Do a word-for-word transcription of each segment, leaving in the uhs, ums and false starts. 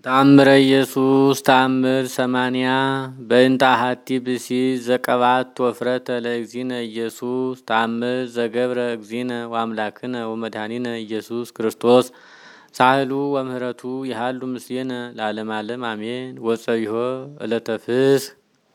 ተአምረ ኢየሱስ ተአምር ሰማንያ በእንተ አሐቲ ብእሲ ዘቀባት ወፍረተ ለእግዚእነ ኢየሱስ ተአምር ዘገብረ እግዚእነ ወአምላክነ ወመድኃኒነ ኢየሱስ ክርስቶስ ሳህሉ ወምህረቱ ይሃሉ ምስሌነ ለዓለመ ዓለም አሜን። ወጸቢሖ ዕለተ ፍስሕ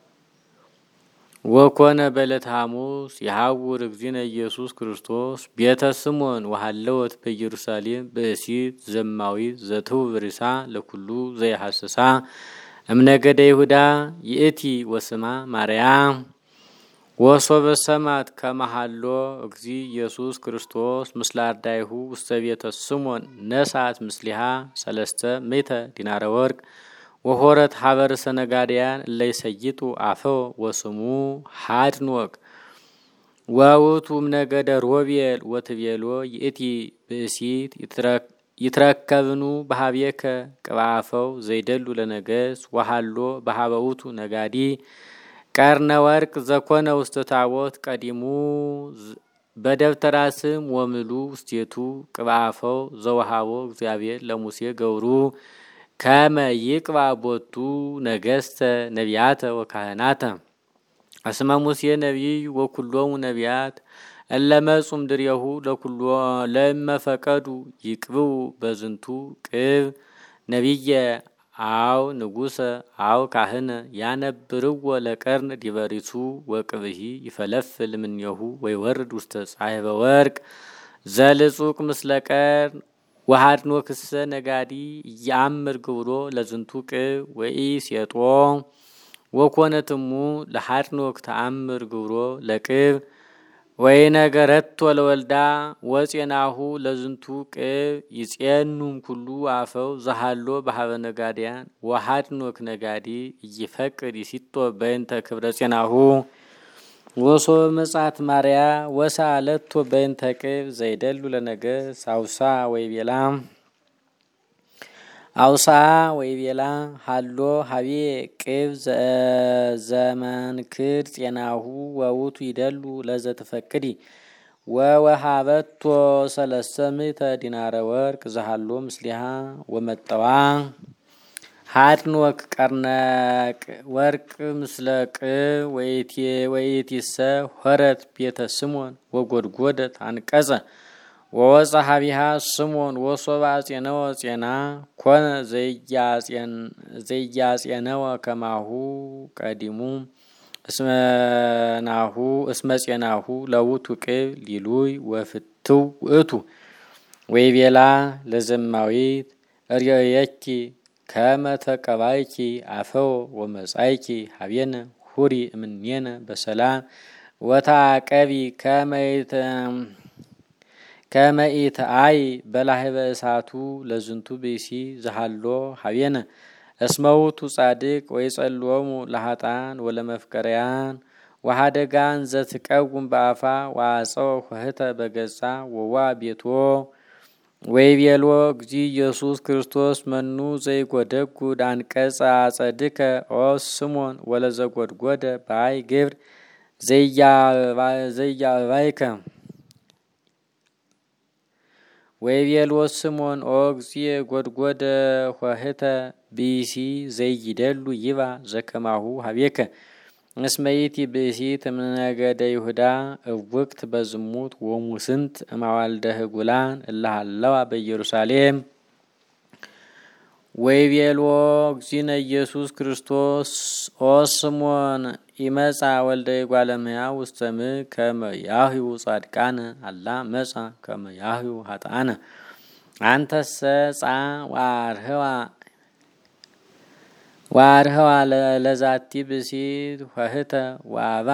ወኮነ በዕለተ ሐሙስ ይሐውር እግዚእነ ኢየሱስ ክርስቶስ ቤተ ስምዖን ወሃለወት በኢየሩሳሌም ብእሲት ዘማዊት ዘትሁብ ርእሳ ለኩሉ ዘይሐስሳ እምነገደ ይሁዳ ይእቲ ወስማ ማርያም። ወሶበ ሰማት ከመሃሎ እግዚእ ኢየሱስ ክርስቶስ ምስለ አርዳኢሁ ውስተ ቤተ ስምዖን ነሳት ምስሊሃ ሰለስተ ምእተ ዲናረ ወርቅ ወሆረት ሀበረ ሰነጋድያን ለይሰይጡ አፈው ወስሙ ሀድንወቅ ወውቱ እምነገደ ሮቤል ወትቤሎ ይእቲ ብእሲት ይትረከብኑ በሀቤከ ቅብአፈው ዘይደሉ ለነገስ ወሃሎ በሀበውቱ ነጋዲ ቀርነ ወርቅ ዘኮነ ውስተ ታቦት ቀዲሙ በደብተራ ስም ወምሉ ውስቴቱ ቅብአፈው ዘወሃቦ እግዚአብሔር ለሙሴ ገብሩ ከመ ይቅባ ቦቱ ነገስተ ነቢያተ ወካህናተ እስመ ሙሴ ነቢይ ወኩሎሙ ነቢያት እለመጹም ድሬሁ ለኩሎ ለመፈቀዱ ይቅብው በዝንቱ ቅብ ነቢየ አው ንጉሰ አው ካህነ ያነብርዎ ለቀርን ዲበሪሱ ወቅብሂ ይፈለፍል ምንየሁ ወይወርድ ውስተ ጻሕበ ወርቅ ዘልጹቅ ምስለ ቀርን ወሃድኖ ክሰ ነጋዲ ያምር ግብሮ ለዝንቱ ቅብ ወኢ ሴጦ ወኮነትሙ ለሃድኖ ተአምር ግብሮ ለቅብ ወይ ነገረቶ ለወልዳ ወጼናሁ ለዝንቱ ቅብ ይጼኑም ኩሉ አፈው ዘሃሎ በሀበ ነጋዲያን ወሃድኖክ ነጋዲ ይፈቅድ ይሲጦ በእንተ ክብረ ጼናሁ ወሶበ መጻት ማርያ ወሳለቶ በእንተ ቅብ ዘይደሉ ለነገስ አውሳ ወይቤላ አውሳ ወይቤላ ሃሎ ሀቤ ቅብ ዘመንክር ጼናሁ ወውቱ ይደሉ ለዘተፈቅዲ ወወሃበቶ ሰለስተ ምእተ ዲናረ ወርቅ ዘሃሎ ምስሊሃ ወመጠዋ ሃድንወክ ቀርነቅ ወርቅ ምስለ ቅብ ወይቴ ወይቲሰ ሆረት ቤተ ስምዖን ወጎድጎደት አንቀጸ ወወፀ ሀቢሃ ስምዖን ወሶባ ጼነወ ጼና ኮነ ዘያጼነወ ከማሁ ቀዲሙ እስመናሁ እስመ ጼናሁ ለውቱ ቅብ ሊሉይ ወፍትው ውእቱ ወይቤላ ለዘማዊት እርየኪ ከመ ተቀባይኪ አፈው ወመጻይኪ ሀቤነ ሁሪ እምኔነ በሰላም ወታቀቢ ከመይተ ከመይተ አይ በላህበ እሳቱ ለዝንቱ ብእሲ ዘሃሎ ሀቤነ እስመውቱ ጻድቅ ወይጸልዎሙ ለሃጣን ወለመፍቀሪያን ወሃደጋን ዘትቀውም በአፋ ወአጸው ኆኅተ በገጻ ወዋ ቤቶ ወይቤሎ እግዚእ ኢየሱስ ክርስቶስ መኑ ዘይጎደጉድ አንቀጸ አጸድከ ኦ ስምዖን ወለዘጎድጎደ ባይ ግብር ዘያባይከ ወይቤሎ ስምዖን ኦ እግዚእ ጎድጎደ ኆኅተ ብእሲ ዘይደሉ ይባ ዘከማሁ ሀቤከ እስመ ይእቲ ብእሲት እምነገደ ይሁዳ እውክት በዝሙት ወሙስንት እማዋልደ ህጉላን እለሃለዋ በኢየሩሳሌም። ወይቤሎ እግዚእነ ኢየሱስ ክርስቶስ ኦ ስምዖን ኢመጻ ወልደ እጓለ እመሕያው ውስተ ምድር ከመ ያህዩ ጻድቃነ አላ መጻ ከመ ያህዩ ኃጥአነ አንተሰ ጻ ወአርህዋ ዋርህዋ ለዛቲ ብእሲት ኆኅተ ዋባ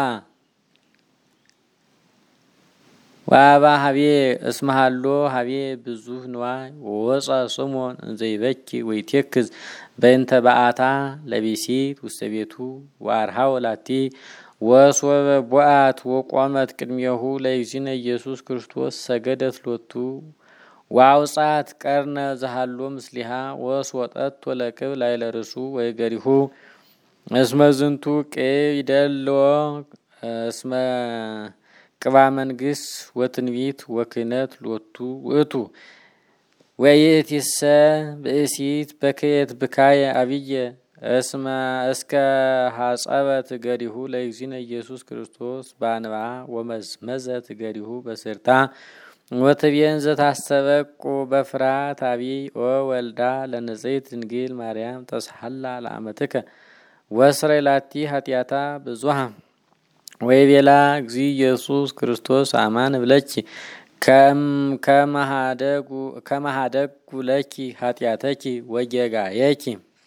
ዋባ ሀቤ እስመ ሃሎ ሀቤ ብዙኅ ንዋይ ወወፃ ስምዖን እንዘይበኪ ወይቴክዝ በእንተ በአታ ለብእሲት ውስተ ቤቱ ወአርሃወ ላቲ ወሶበ ቦአት ወቆመት ቅድሜሁ ለእግዚእነ ኢየሱስ ክርስቶስ ሰገደት ሎቱ ዋውጻት ቀርነ ዘሃሎ ምስሊሃ ወስወጠቶ ለቅብ ላዕለ ርእሱ ወይገሪሁ እስመ ዝንቱ ቅብ ይደሎ እስመ ቅባ መንግስት ወትንቢት ወክህነት ሎቱ ውእቱ ወይእቲሰ ብእሲት በክየት ብካየ አብየ እስመ እስከ ሐጸበት ገሪሁ ለእግዚእነ ኢየሱስ ክርስቶስ ባንባ ወመዝመዘት ገሪሁ በስርታ ወትቤን ዘታስተበቁ በፍርሃት አብይ ወወልዳ ለንጽሕት ድንግል ማርያም ተስሐላ ለአመትከ ወስረይ ላቲ ኃጢአታ ብዙሃ ወይቤላ እግዚእ ኢየሱስ ክርስቶስ አማን ብለኪ ከም ከመሃደጉ ከመሃደጉ ለኪ ኃጢአተኪ ወጌጋየኪ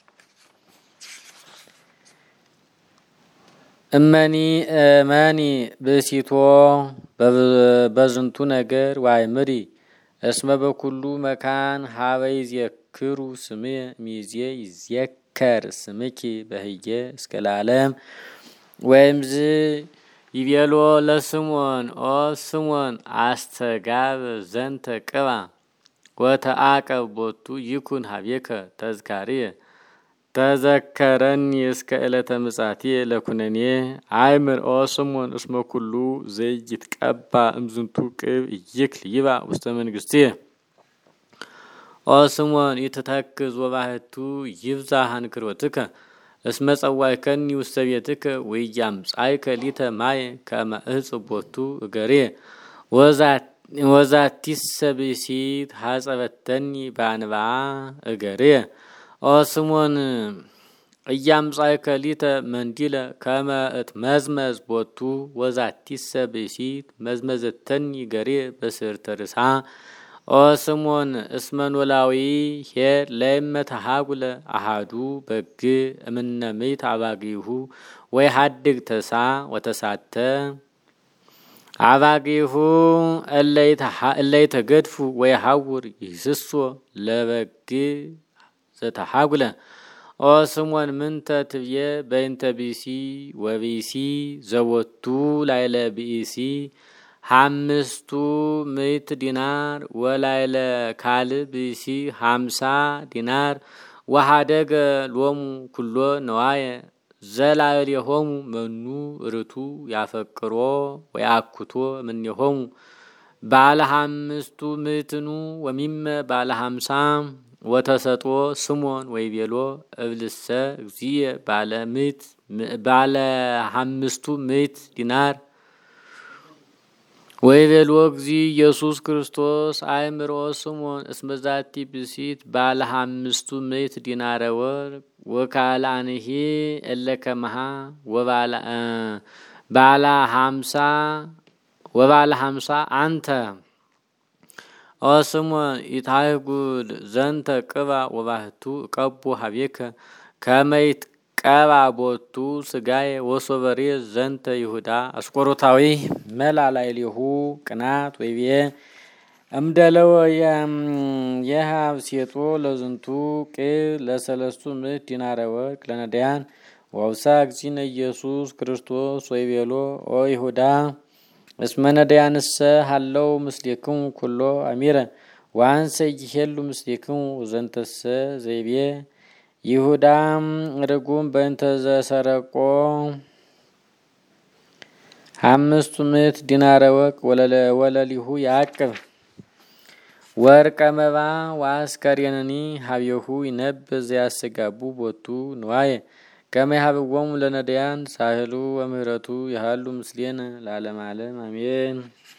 እመኒ እመኒ ብእሲቶ በዝንቱ ነገር ዋይምሪ እስመ በኩሉ መካን ሀበይ ይዜክሩ ስምየ ሚዜ ይዜከር ስምኪ በህየ እስከ ለዓለም ወይምዝ ይቤሎ ለስሞን ኦ ስሞን አስተጋብ ዘንተ ቅባ ወተአቀብ ቦቱ ይኩን ሀቤከ ተዝካርየ ተዘከረኒ እስከ ዕለተ ምጻትየ ለኩነኔ አይምር ኦ ስሞን እስመ ኩሉ ዘይትቀባ እምዝንቱ ቅብ ይክል ይባ ውስተ መንግስትየ ኦ ስሞን ይትተክዝ ወባህቱ ይብዛ አንክሮትከ እስመ ጸዋይከኒ ውስተ ቤትከ ወያምጻእከ ሊተ ማየ ከመ እጽቦቱ እገሬ ወዛት ወዛቲሰ ብእሲት ሐጸበተኒ ባንባ እገሬ ኦ ስሞን እያምጻእከ ሊተ መንዲለ ከመ እትመዝመዝ ቦቱ ወዛቲሰ ብእሲት መዝመዘተኒ ገሬ በስርተ ርእሳ ኦ ስሞን እስመ ኖላዊ ኄር ለእመተ ሀጉለ አሃዱ በግ እምነ ምእት አባጊሁ ወይሃድግ ተሳ ወተሳተ አባጊሁ እለይተገድፉ ወይሃውር ይስሶ ለበግ ዘተሃጉለ ኦ ስሞን ምንተ ትብየ በእንተ ቢሲ ወቢሲ ዘወቱ ላይለ ቢሲ ሀምስቱ ምእት ዲናር ወላይለ ካል ቢሲ ሀምሳ ዲናር ወሃደገ ሎሙ ኩሎ ነዋየ ዘላዕሌሆሙ መኑ ርቱ ያፈቅሮ ወያኩቶ እምኔሆሙ ባለ ሀምስቱ ምእትኑ ወሚመ ባለ ሀምሳ ወተሰጦ ስሞን ወይቤሎ እብልሰ እግዚእ ባለ ምእት ባለ ሀምስቱ ምእት ዲናር ወይቤሎ እግዚእ ኢየሱስ ክርስቶስ አይምሮ ስሞን እስመ ዛቲ ብእሲት ባለ ሀምስቱ ምእት ዲናረ ወርቅ ወካልአንሂ እለ ከመሃ ወባለ ባለ ሀምሳ ወባለ ሀምሳ አንተ ኦ ስሞን ይታይጉል ዘንተ ቅባ ወባህቱ ቀቦ ሀቤከ ከመይት ቀባ ቦቱ ስጋዬ ወሶበሬ ዘንተ ይሁዳ አስቆሮታዊ መላላይሊሁ ቅናት ወይቤ እምደለው የሃብ ሴጦ ለዝንቱ ቅብ ለሰለስቱ ምእት ዲናረ ወርቅ ለነዳያን ወውሳ እግዚእነ ኢየሱስ ክርስቶስ ወይቤሎ ኦ ይሁዳ እስመ ነዳያንሰ ሀለው ምስሌክሙ ኩሎ አሚረ ዋንሰ ይሄሉ ምስሌክሙ ዘንተሰ ዘይቤ ይሁዳም ርጉም በእንተ ዘሰረቆ አምስቱ ምእት ዲናረ ወርቅ ወለሊሁ ያዕቅብ ወርቀ መባ ወአስከሬንኒ ሀቤሁ ይነብር ዘያሰጋቡ ቦቱ ንዋየ ከመ ይሃብዎሙ ለነዳያን ሳህሉ ወምህረቱ ያሃሉ ምስሌነ ለዓለመ ዓለም አሜን።